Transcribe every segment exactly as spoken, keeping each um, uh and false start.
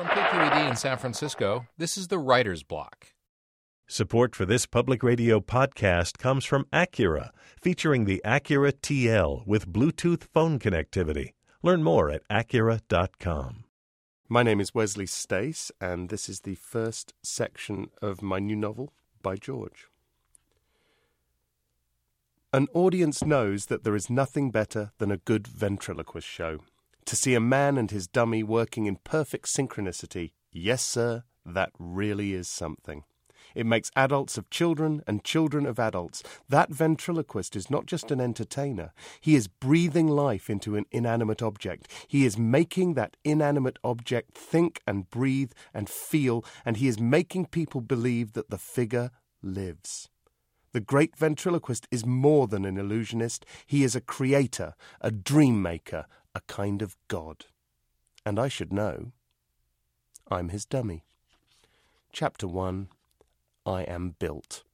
From K Q E D in San Francisco, this is the Writer's Block. Support for this public radio podcast comes from Acura, featuring the Acura T L with Bluetooth phone connectivity. Learn more at acura dot com. My name is Wesley Stace, and this is the first section of my new novel, By George. An audience knows that there is nothing better than a good ventriloquist show. To see a man and his dummy working in perfect synchronicity, yes, sir, that really is something. It makes adults of children and children of adults. That ventriloquist is not just an entertainer. He is breathing life into an inanimate object. He is making that inanimate object think and breathe and feel, and he is making people believe that the figure lives. The great ventriloquist is more than an illusionist. He is a creator, a dream maker, a kind of god. And I should know. I'm his dummy. Chapter one. I am built.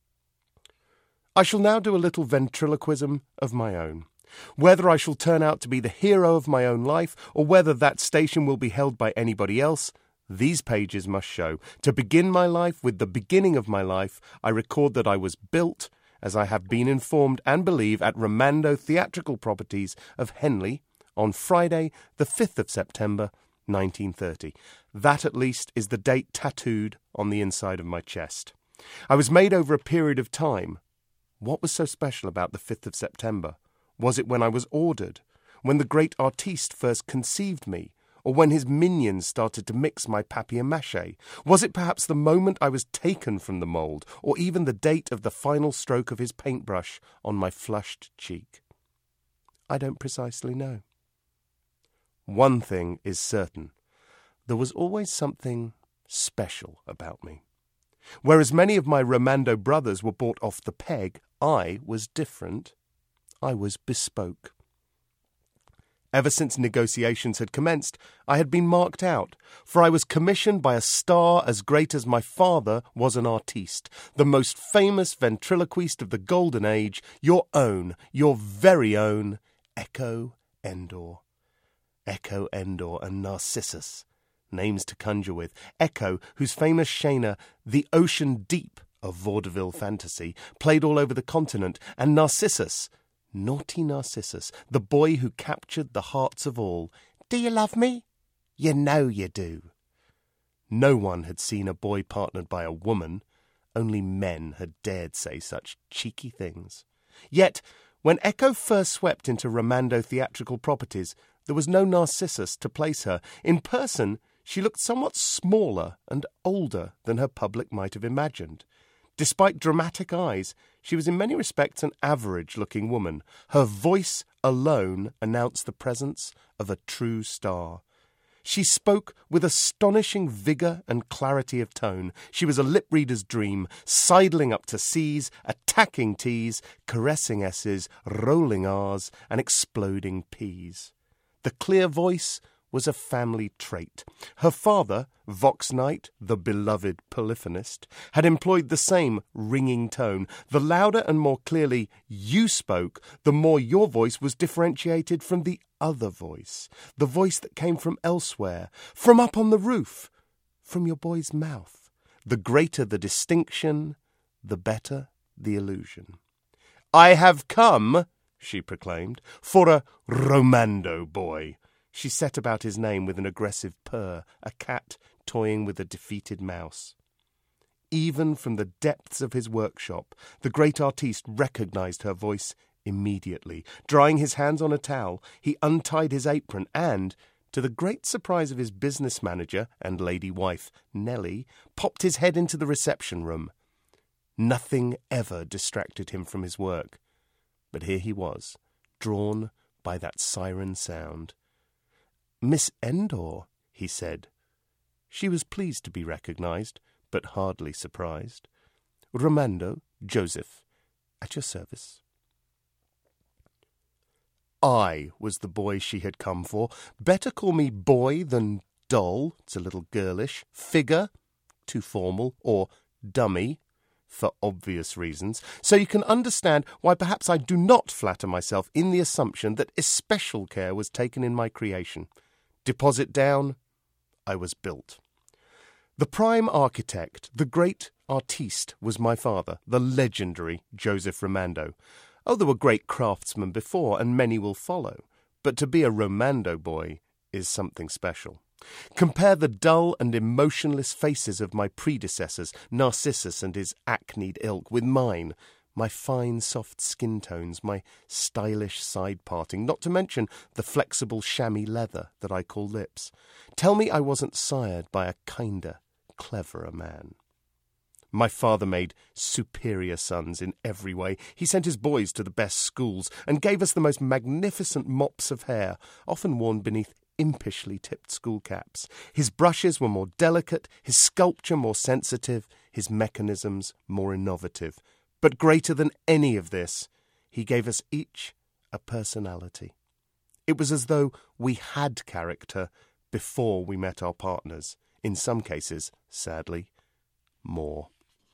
I shall now do a little ventriloquism of my own. Whether I shall turn out to be the hero of my own life, or whether that station will be held by anybody else, these pages must show. To begin my life with the beginning of my life, I record that I was built, as I have been informed and believe, at Romando Theatrical Properties of Henley on Friday, the fifth of September, nineteen thirty. That, at least, is the date tattooed on the inside of my chest. I was made over a period of time. What was so special about the fifth of September? Was it when I was ordered? When the great artiste first conceived me? Or when his minions started to mix my papier-mâché? Was it perhaps the moment I was taken from the mould? Or even the date of the final stroke of his paintbrush on my flushed cheek? I don't precisely know. One thing is certain. There was always something special about me. Whereas many of my Romando brothers were bought off the peg, I was different. I was bespoke. Ever since negotiations had commenced, I had been marked out, for I was commissioned by a star as great as my father was an artiste, the most famous ventriloquist of the Golden Age, your own, your very own, Echo Endor. Echo Endor and Narcissus. Names to conjure with. Echo, whose famous Shayna, the ocean deep of vaudeville fantasy, played all over the continent, and Narcissus, naughty Narcissus, the boy who captured the hearts of all. Do you love me? You know you do. No one had seen a boy partnered by a woman. Only men had dared say such cheeky things. Yet, when Echo first swept into Romando Theatrical Properties, there was no Narcissus to place her. In person, she looked somewhat smaller and older than her public might have imagined. Despite dramatic eyes, she was in many respects an average-looking woman. Her voice alone announced the presence of a true star. She spoke with astonishing vigour and clarity of tone. She was a lip-reader's dream, sidling up to C's, attacking T's, caressing S's, rolling R's, and exploding P's. The clear voice was a family trait. Her father, Vox Knight, the beloved polyphonist, had employed the same ringing tone. The louder and more clearly you spoke, the more your voice was differentiated from the other voice, the voice that came from elsewhere, from up on the roof, from your boy's mouth. The greater the distinction, the better the illusion. I have come, she proclaimed, for a Romando boy. She set about his name with an aggressive purr, a cat toying with a defeated mouse. Even from the depths of his workshop, the great artiste recognized her voice immediately. Drying his hands on a towel, he untied his apron and, to the great surprise of his business manager and lady wife, Nellie, popped his head into the reception room. Nothing ever distracted him from his work. But here he was, drawn by that siren sound. Miss Endor, he said. She was pleased to be recognized, but hardly surprised. Romando, Joseph, at your service. I was the boy she had come for. Better call me boy than doll, it's a little girlish, figure, too formal, or dummy, for obvious reasons, so you can understand why perhaps I do not flatter myself in the assumption that especial care was taken in my creation. Deposit down, I was built. The prime architect, the great artiste, was my father, the legendary Joseph Romando. Oh, there were great craftsmen before, and many will follow. But to be a Romando boy is something special. Compare the dull and emotionless faces of my predecessors, Narcissus and his acneed ilk, with mine, my fine soft skin tones, my stylish side parting, not to mention the flexible chamois leather that I call lips. Tell me I wasn't sired by a kinder, cleverer man. My father made superior sons in every way. He sent his boys to the best schools and gave us the most magnificent mops of hair, often worn beneath impishly tipped school caps. His brushes were more delicate, his sculpture more sensitive, his mechanisms more innovative. But greater than any of this, he gave us each a personality. It was as though we had character before we met our partners. In some cases, sadly, more.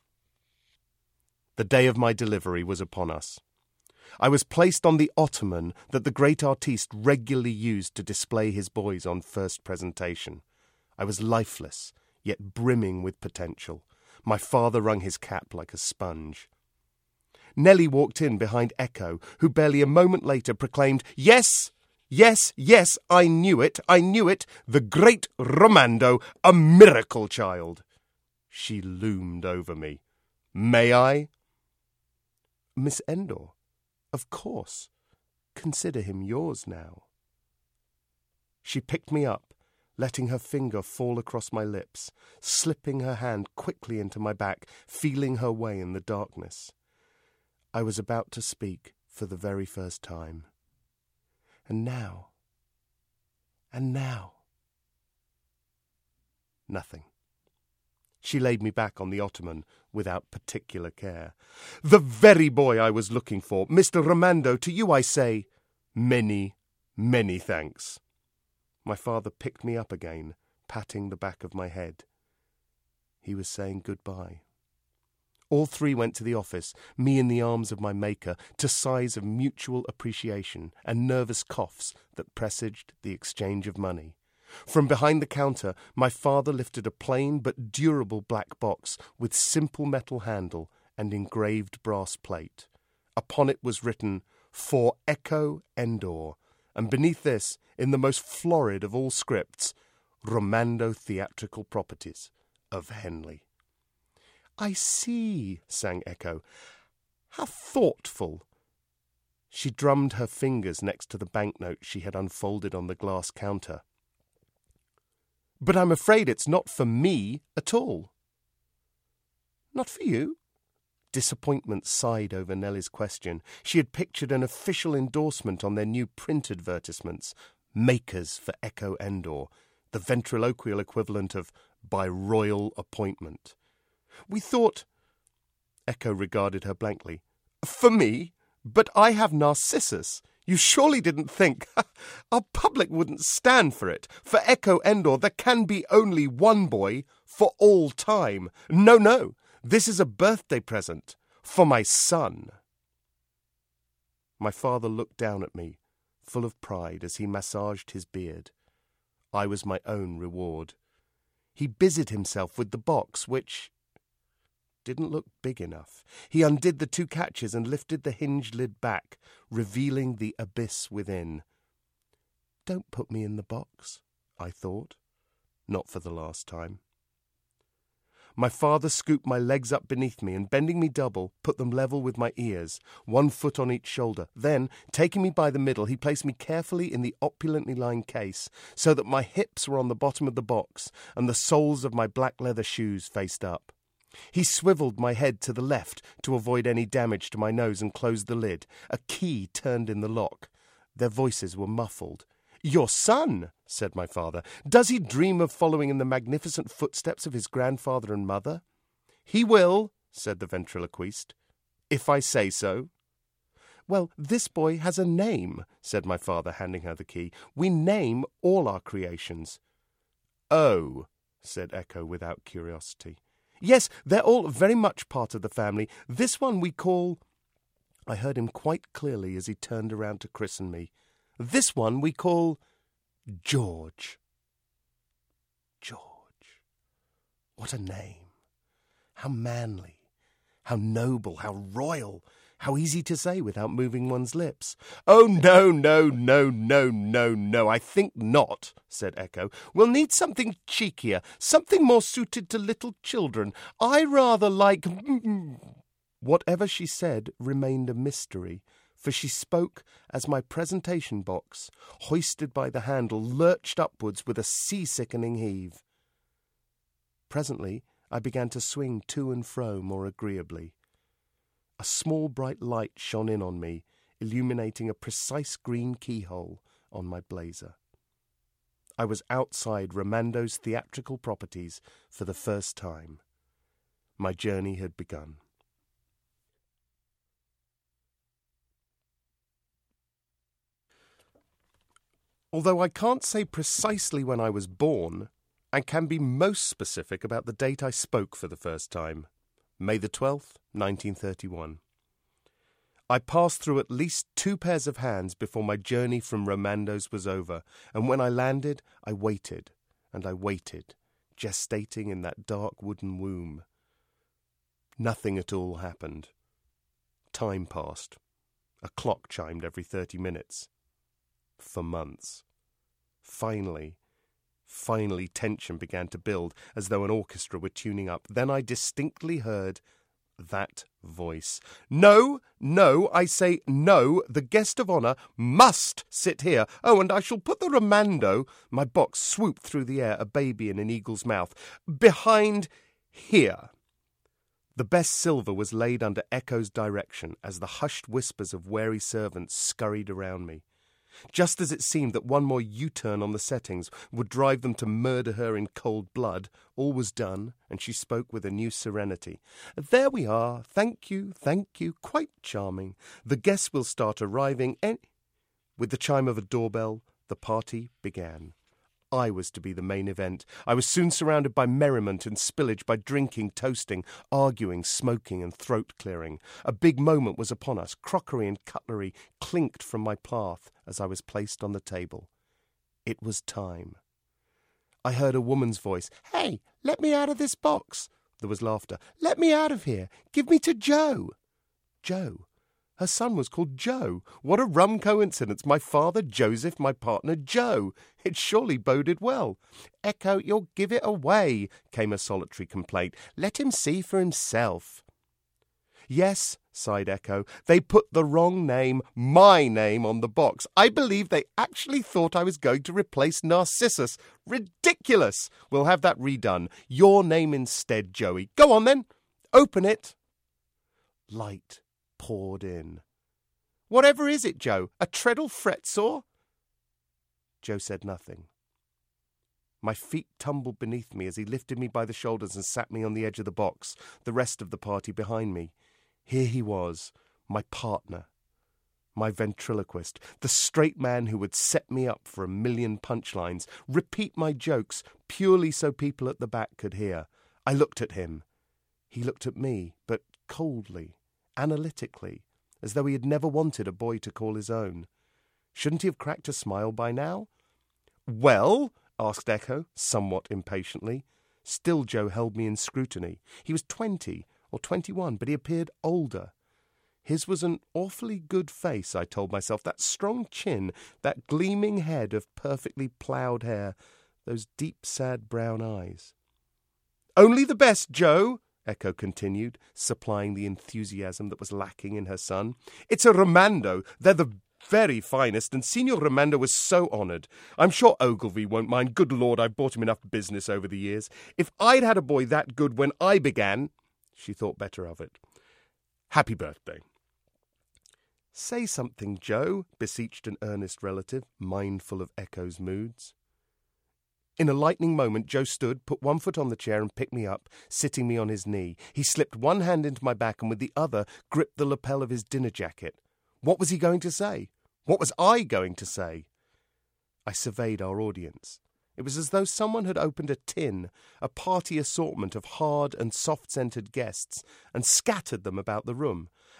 The day of my delivery was upon us. I was placed on the ottoman that the great artiste regularly used to display his boys on first presentation. I was lifeless, yet brimming with potential. My father wrung his cap like a sponge. Nellie walked in behind Echo, who barely a moment later proclaimed, "Yes! Yes, yes, I knew it, I knew it, the great Romando, a miracle child." She loomed over me. "May I?" "Miss Endor, of course. Consider him yours now." She picked me up, letting her finger fall across my lips, slipping her hand quickly into my back, feeling her way in the darkness. I was about to speak for the very first time. And now, and now, nothing. She laid me back on the ottoman without particular care. "The very boy I was looking for, Mister Romando, to you I say, many, many thanks." My father picked me up again, patting the back of my head. He was saying goodbye. All three went to the office, me in the arms of my maker, to sighs of mutual appreciation and nervous coughs that presaged the exchange of money. From behind the counter, my father lifted a plain but durable black box with simple metal handle and engraved brass plate. Upon it was written, "For Echo Endor," and beneath this, in the most florid of all scripts, "Romando Theatrical Properties of Henley." "I see," sang Echo. "How thoughtful." She drummed her fingers next to the banknote she had unfolded on the glass counter. "But I'm afraid it's not for me at all." "Not for you?" Disappointment sighed over Nellie's question. She had pictured an official endorsement on their new print advertisements, "Makers for Echo Endor," the ventriloquial equivalent of "by royal appointment." "We thought—" Echo regarded her blankly. "For me? But I have Narcissus. You surely didn't think... Our public wouldn't stand for it. For Echo Endor there can be only one boy for all time. No, no, this is a birthday present for my son." My father looked down at me, full of pride, as he massaged his beard. I was my own reward. He busied himself with the box, which didn't look big enough. He undid the two catches and lifted the hinged lid back, revealing the abyss within. "Don't put me in the box," I thought. Not for the last time. My father scooped my legs up beneath me and, bending me double, put them level with my ears, one foot on each shoulder. Then, taking me by the middle, he placed me carefully in the opulently lined case, so that my hips were on the bottom of the box and the soles of my black leather shoes faced up. He swivelled my head to the left to avoid any damage to my nose and closed the lid. A key turned in the lock. Their voices were muffled. "Your son," said my father, "does he dream of following in the magnificent footsteps of his grandfather and mother?" "He will," said the ventriloquist, "if I say so." "Well, this boy has a name," said my father, handing her the key. "We name all our creations." "Oh," said Echo without curiosity. "Yes, they're all very much part of the family. This one we call—" I heard him quite clearly as he turned around to christen me. "This one we call George." George. What a name! How manly! How noble! How royal! How easy to say without moving one's lips. "Oh, no, no, no, no, no, no, I think not," said Echo. "We'll need something cheekier, something more suited to little children. I rather like—" Whatever she said remained a mystery, for she spoke as my presentation box, hoisted by the handle, lurched upwards with a sea-sickening heave. Presently I began to swing to and fro more agreeably. A small bright light shone in on me, illuminating a precise green keyhole on my blazer. I was outside Ramando's theatrical properties for the first time. My journey had begun. Although I can't say precisely when I was born, I can be most specific about the date I spoke for the first time. May the twelfth, nineteen thirty-one. I passed through at least two pairs of hands before my journey from Ramando's was over, and when I landed, I waited, and I waited, gestating in that dark wooden womb. Nothing at all happened. Time passed. A clock chimed every thirty minutes. For months. Finally, finally tension began to build, as though an orchestra were tuning up. Then I distinctly heard that voice. "No, no, I say no, the guest of honour must sit here. Oh, and I shall put the Ramando—" My box swooped through the air, a baby in an eagle's mouth. "Behind here." The best silver was laid under Echo's direction as the hushed whispers of wary servants scurried around me. Just as it seemed that one more U-turn on the settings would drive them to murder her in cold blood, all was done, and she spoke with a new serenity. "There we are. Thank you, thank you. Quite charming. The guests will start arriving and—" With the chime of a doorbell, the party began. I was to be the main event. I was soon surrounded by merriment and spillage, by drinking, toasting, arguing, smoking, and throat-clearing. A big moment was upon us. Crockery and cutlery clinked from my path as I was placed on the table. It was time. I heard a woman's voice. "Hey, let me out of this box." There was laughter. "Let me out of here. Give me to Joe." Joe. Her son was called Joe. What a rum coincidence. My father, Joseph, my partner, Joe. It surely boded well. "Echo, you'll give it away," came a solitary complaint. "Let him see for himself." "Yes," sighed Echo, "they put the wrong name, my name, on the box. I believe they actually thought I was going to replace Narcissus. Ridiculous! We'll have that redone. Your name instead, Joey. Go on, then. Open it." Light poured in. "Whatever is it, Joe? A treadle fret saw?" Joe said nothing. My feet tumbled beneath me as he lifted me by the shoulders and sat me on the edge of the box, the rest of the party behind me. Here he was, my partner, my ventriloquist, the straight man who would set me up for a million punchlines, repeat my jokes purely so people at the back could hear. I looked at him. He looked at me, but coldly, analytically, as though he had never wanted a boy to call his own. Shouldn't he have cracked a smile by now? "Well?" asked Echo, somewhat impatiently. Still Joe held me in scrutiny. He was twenty or twenty-one, but he appeared older. His was an awfully good face, I told myself, that strong chin, that gleaming head of perfectly ploughed hair, those deep, sad brown eyes. "Only the best, Joe," Echo continued, supplying the enthusiasm that was lacking in her son. "It's a Ramando. They're the very finest, and Signor Ramando was so honoured. I'm sure Ogilvy won't mind. Good Lord, I've bought him enough business over the years. If I'd had a boy that good when I began—" She thought better of it. "Happy birthday." "Say something, Joe," beseeched an earnest relative, mindful of Echo's moods. In a lightning moment, Joe stood, put one foot on the chair and picked me up, sitting me on his knee. He slipped one hand into my back and with the other gripped the lapel of his dinner jacket. What was he going to say? What was I going to say? I surveyed our audience. It was as though someone had opened a tin, a party assortment of hard and soft-scented guests, and scattered them about the room.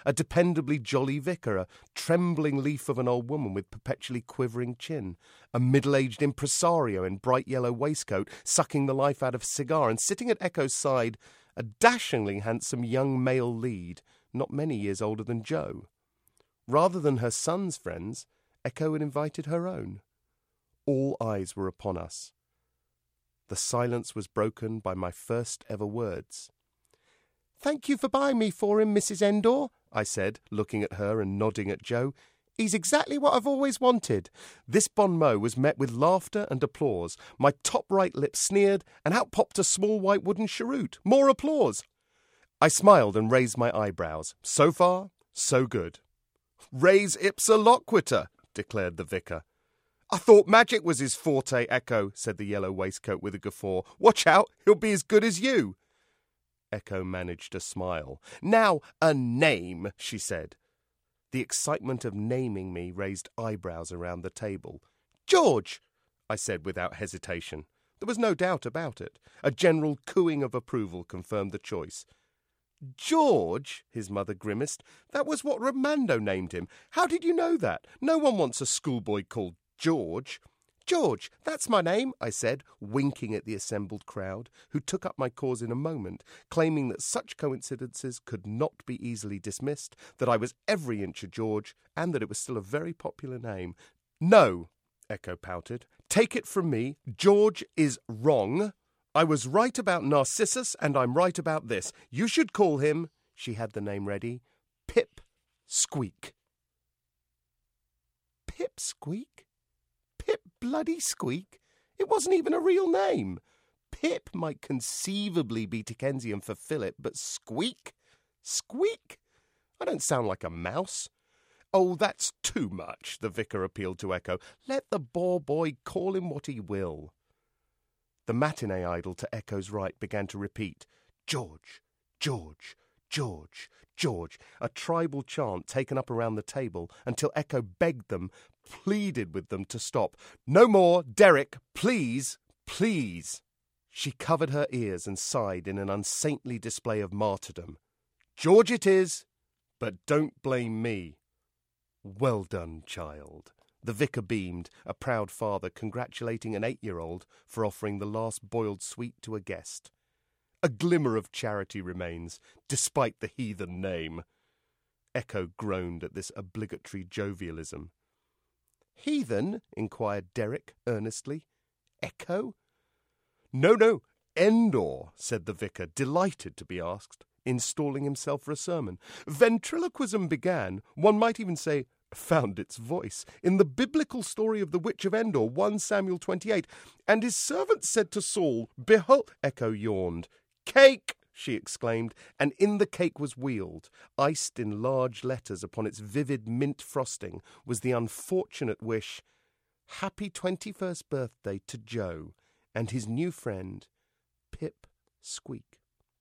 a dependably jolly vicar, a trembling leaf of an old woman with perpetually quivering chin, a middle-aged impresario in bright yellow waistcoat sucking the life out of a cigar, and sitting at Echo's side, a dashingly handsome young male lead, not many years older than Joe. Rather than her son's friends, Echo had invited her own. All eyes were upon us. The silence was broken by my first ever words. "Thank you for buying me for him, Missus Endor," I said, looking at her and nodding at Joe. "He's exactly what I've always wanted." This bon mot was met with laughter and applause. My top right lip sneered, and out popped a small white wooden cheroot. More applause. I smiled and raised my eyebrows. So far, so good. "Res ipsa loquitur," declared the vicar. "I thought magic was his forte, Echo," said the yellow waistcoat with a guffaw. "Watch out, he'll be as good as you." Echo managed a smile. "Now, a name," she said. The excitement of naming me raised eyebrows around the table. "George," I said without hesitation. There was no doubt about it. A general cooing of approval confirmed the choice. "George," his mother grimaced. "That was what Romando named him. How did you know that? No one wants a schoolboy called George." "George, that's my name," I said, winking at the assembled crowd, who took up my cause in a moment, claiming that such coincidences could not be easily dismissed, that I was every inch a George, and that it was still a very popular name. "No," Echo pouted. "Take it from me, George is wrong. I was right about Narcissus, and I'm right about this. You should call him," she had the name ready, "Pip Squeak." Pip Squeak? Pip bloody Squeak? It wasn't even a real name. Pip might conceivably be Dickensian for Philip, but Squeak? Squeak? I don't sound like a mouse. "Oh, that's too much," the vicar appealed to Echo. "Let the poor boy call him what he will." The matinee idol to Echo's right began to repeat, "George, George, George, George," a tribal chant taken up around the table until Echo begged them, pleaded with them to stop. "No more, Derek, please, please." She covered her ears and sighed in an unsaintly display of martyrdom. "George it is, but don't blame me." "Well done, child." The vicar beamed, a proud father congratulating an eight-year-old for offering the last boiled sweet to a guest. "A glimmer of charity remains, despite the heathen name." Echo groaned at this obligatory jovialism. "Heathen?" inquired Derek earnestly. "Echo?" "No, no, Endor," said the vicar, delighted to be asked, installing himself for a sermon. "Ventriloquism began, one might even say, found its voice, in the biblical story of the Witch of Endor, First Samuel twenty-eight, and his servant said to Saul, 'Behold,'" Echo yawned. "Cake!" she exclaimed, and in the cake was wheeled, iced in large letters upon its vivid mint frosting, was the unfortunate wish, "Happy twenty-first birthday to Joe and his new friend, Pip Squeak."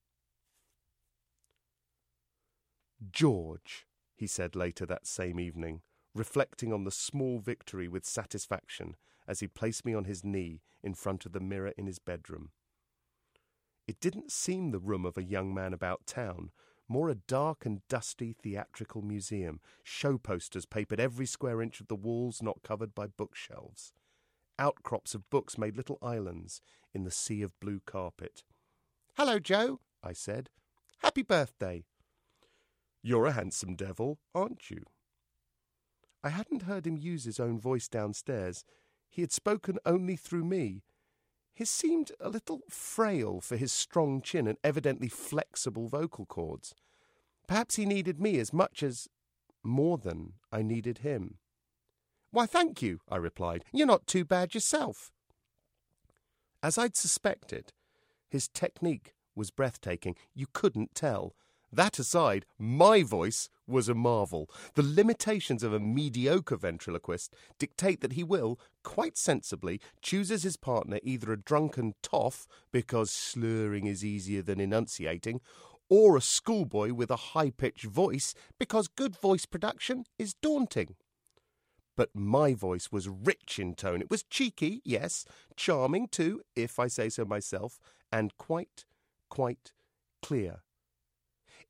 "George," he said later that same evening, reflecting on the small victory with satisfaction as he placed me on his knee in front of the mirror in his bedroom. It didn't seem the room of a young man about town, more a dark and dusty theatrical museum, show posters papered every square inch of the walls not covered by bookshelves. Outcrops of books made little islands in the sea of blue carpet. "Hello, Joe," I said. "Happy birthday." "You're a handsome devil, aren't you?" I hadn't heard him use his own voice downstairs. He had spoken only through me. His seemed a little frail for his strong chin and evidently flexible vocal cords. Perhaps he needed me as much as, more than, I needed him. "Why, thank you," I replied. "You're not too bad yourself." As I'd suspected, his technique was breathtaking. You couldn't tell. That aside, my voice was a marvel. The limitations of a mediocre ventriloquist dictate that he will, quite sensibly, choose as his partner either a drunken toff, because slurring is easier than enunciating, or a schoolboy with a high-pitched voice, because good voice production is daunting. But my voice was rich in tone. It was cheeky, yes, charming too, if I say so myself, and quite, quite clear.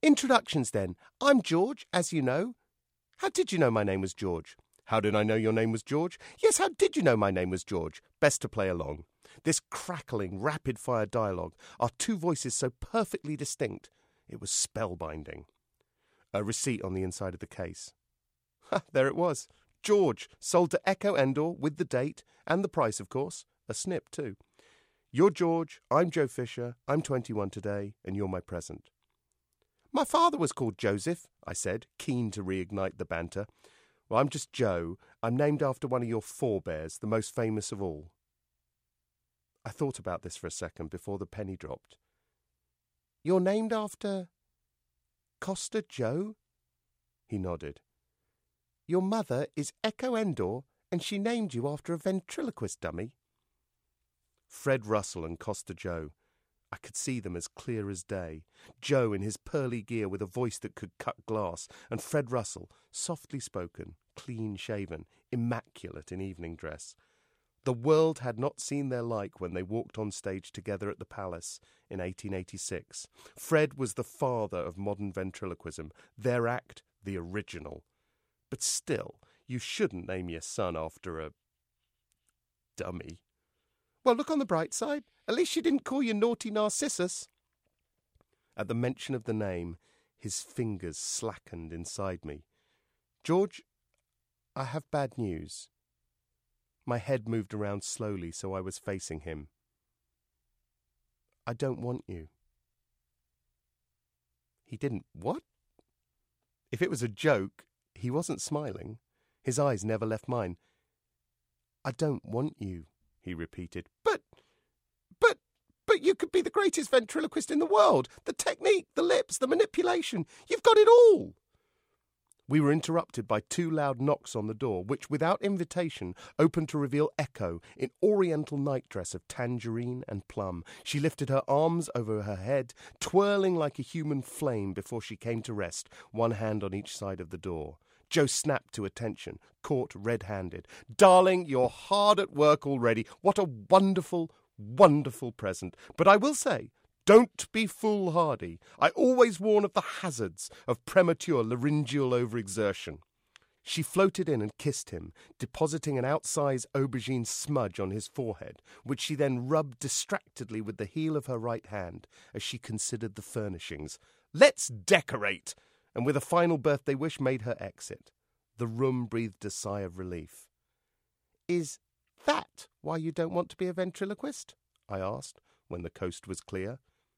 Introductions then. I'm George, as you know. How did you know my name was George? How did I know your name was George? Yes, how did you know my name was George? Best to play along. This crackling, rapid-fire dialogue, our two voices so perfectly distinct, it was spellbinding. A receipt on the inside of the case. Ha, there it was. George, sold to Echo Endor with the date and the price, of course. A snip, too. You're George, I'm Joe Fisher, I'm twenty-one today, and you're my present. My father was called Joseph, I said, keen to reignite the banter. Well, I'm just Joe. I'm named after one of your forebears, the most famous of all. I thought about this for a second before the penny dropped. You're named after Costa Joe? He nodded. Your mother is Echo Endor, and she named you after a ventriloquist dummy? Fred Russell and Costa Joe. I could see them as clear as day. Joe in his pearly gear with a voice that could cut glass, and Fred Russell, softly spoken, clean-shaven, immaculate in evening dress. The world had not seen their like when they walked on stage together at the Palace in eighteen eighty-six. Fred was the father of modern ventriloquism, their act the original. But still, you shouldn't name your son after a dummy. Well, look on the bright side. At least she didn't call you Naughty Narcissus. At the mention of the name, his fingers slackened inside me. George, I have bad news. My head moved around slowly, so I was facing him. I don't want you. He didn't what? If it was a joke, he wasn't smiling. His eyes never left mine. I don't want you, he repeated. But, but, but you could be the greatest ventriloquist in the world. The technique, the lips, the manipulation. You've got it all. We were interrupted by two loud knocks on the door, which, without invitation, opened to reveal Echo in oriental nightdress of tangerine and plum. She lifted her arms over her head, twirling like a human flame before she came to rest, one hand on each side of the door. Joe snapped to attention, caught red-handed. Darling, you're hard at work already. What a wonderful, wonderful present. But I will say, don't be foolhardy. I always warn of the hazards of premature laryngeal overexertion. She floated in and kissed him, depositing an outsized aubergine smudge on his forehead, which she then rubbed distractedly with the heel of her right hand as she considered the furnishings. Let's decorate! And with a final birthday wish made her exit. The room breathed a sigh of relief. Is that why you don't want to be a ventriloquist? I asked, when the coast was clear.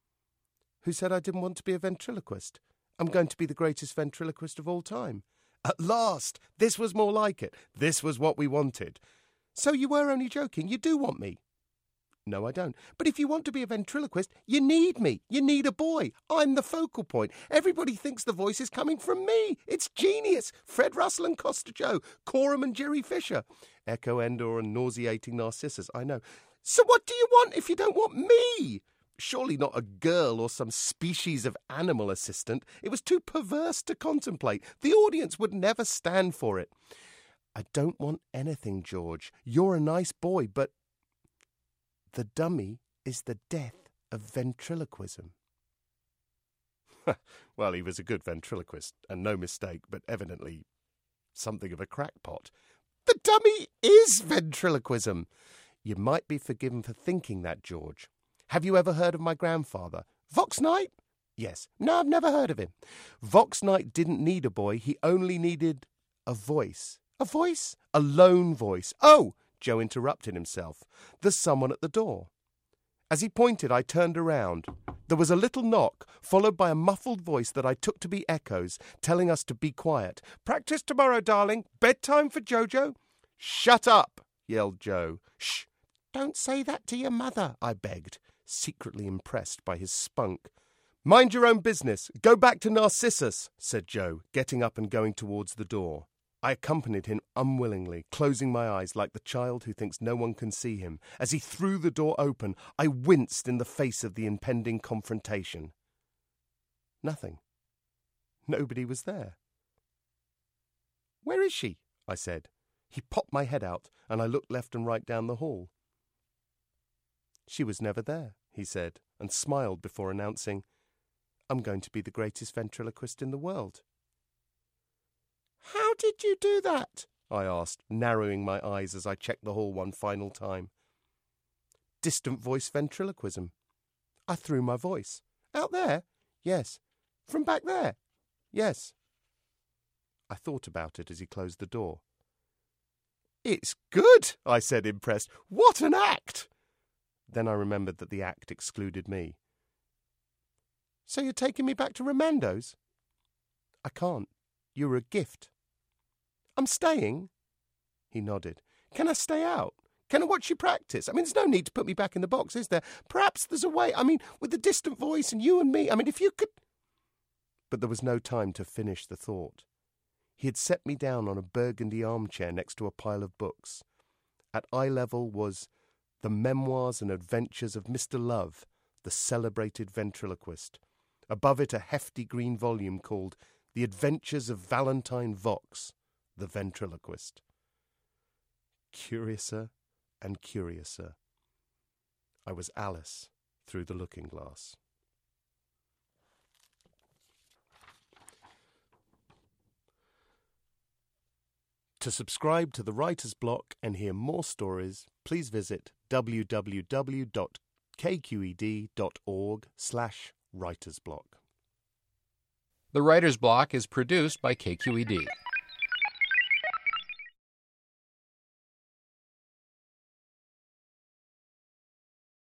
Who said I didn't want to be a ventriloquist? I'm going to be the greatest ventriloquist of all time. At last! This was more like it. This was what we wanted. So you were only joking. You do want me. No, I don't. But if you want to be a ventriloquist, you need me. You need a boy. I'm the focal point. Everybody thinks the voice is coming from me. It's genius. Fred Russell and Costa Joe, Coram and Jerry Fisher, Echo Endor and nauseating Narcissus, I know. So what do you want if you don't want me? Surely not a girl or some species of animal assistant. It was too perverse to contemplate. The audience would never stand for it. I don't want anything, George. You're a nice boy, but the dummy is the death of ventriloquism. Well, he was a good ventriloquist, and no mistake, but evidently something of a crackpot. The dummy is ventriloquism. You might be forgiven for thinking that, George. Have you ever heard of my grandfather? Vox Knight? Yes. No, I've never heard of him. Vox Knight didn't need a boy. He only needed a voice. A voice? A lone voice. Oh! Joe interrupted himself. There's someone at the door. As he pointed, I turned around. There was a little knock, followed by a muffled voice that I took to be Echo's, telling us to be quiet. Practice tomorrow, darling. Bedtime for Jojo. Shut up, yelled Joe. Shh. Don't say that to your mother, I begged, secretly impressed by his spunk. Mind your own business. Go back to Narcissus, said Joe, getting up and going towards the door. I accompanied him unwillingly, closing my eyes like the child who thinks no one can see him. As he threw the door open, I winced in the face of the impending confrontation. Nothing. Nobody was there. Where is she? I said. He popped my head out, and I looked left and right down the hall. She was never there, he said, and smiled before announcing, I'm going to be the greatest ventriloquist in the world. How did you do that? I asked, narrowing my eyes as I checked the hall one final time. Distant voice ventriloquism. I threw my voice. Out there? Yes. From back there? Yes. I thought about it as he closed the door. It's good, I said, impressed. What an act! Then I remembered that the act excluded me. So you're taking me back to Ramando's? I can't. You're a gift. I'm staying? He nodded. Can I stay out? Can I watch you practice? I mean, there's no need to put me back in the box, is there? Perhaps there's a way. I mean, with the distant voice and you and me. I mean, if you could... But there was no time to finish the thought. He had set me down on a burgundy armchair next to a pile of books. At eye level was The Memoirs and Adventures of Mister Love, the Celebrated Ventriloquist. Above it a hefty green volume called The Adventures of Valentine Vox, the Ventriloquist. Curiouser and curiouser. I was Alice through the looking glass. To subscribe to the Writer's Block and hear more stories, please visit w w w dot k q e d dot org slash writersblock. The Writer's Block is produced by K Q E D.